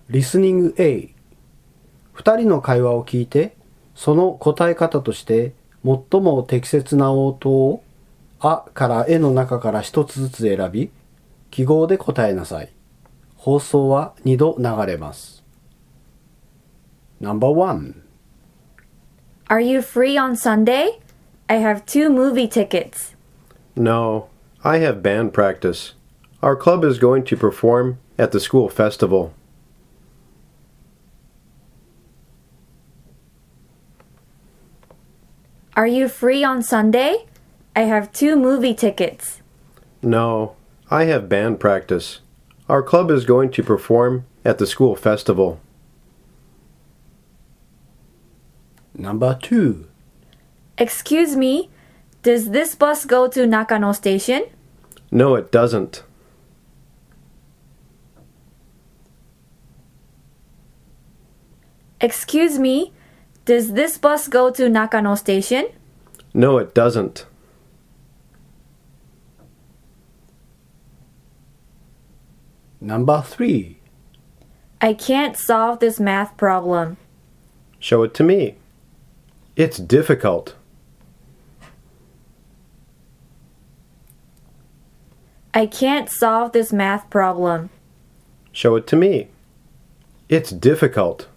リスニング A。2人の会話を聞いて、その答え方として最も適切な応答をあからえの中から一つずつ選び、記号で答えなさい。放送は2度流れます。No.1 Are you free on Sunday? I have 2 movie tickets. No, I have band practice. Our club is going to perform at the school festival. Are you free on Sunday? I have 2 movie tickets. No, I have band practice. Our club is going to perform at the school festival. No.2 Excuse me, does this bus go to Nakano Station? No, it doesn't. Excuse me, does this bus go to Nakano Station? No, it doesn't. No.3 I can't solve this math problem. Show it to me. It's difficult. I can't solve this math problem. Show it to me. It's difficult.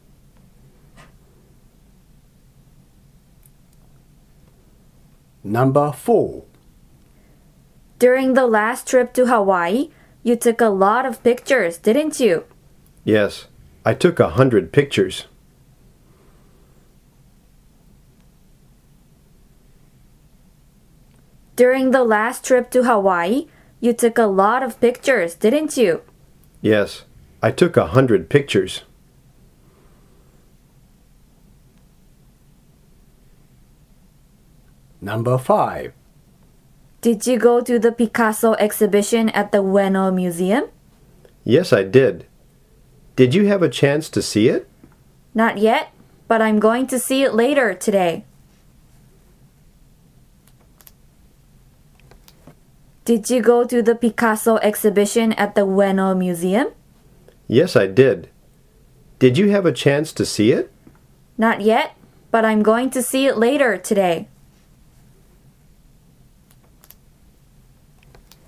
No.4 During the last trip to Hawaii, you took a lot of pictures, didn't you? Yes, I took 100 pictures. During the last trip to Hawaii, you took a lot of pictures, didn't you? Yes, I took 100 pictures. No.5 Did you go to the Picasso exhibition at the Ueno Museum? Yes, I did. Did you have a chance to see it? Not yet, but I'm going to see it later today. Did you go to the Picasso exhibition at the Ueno Museum? Yes, I did. Did you have a chance to see it? Not yet, but I'm going to see it later today.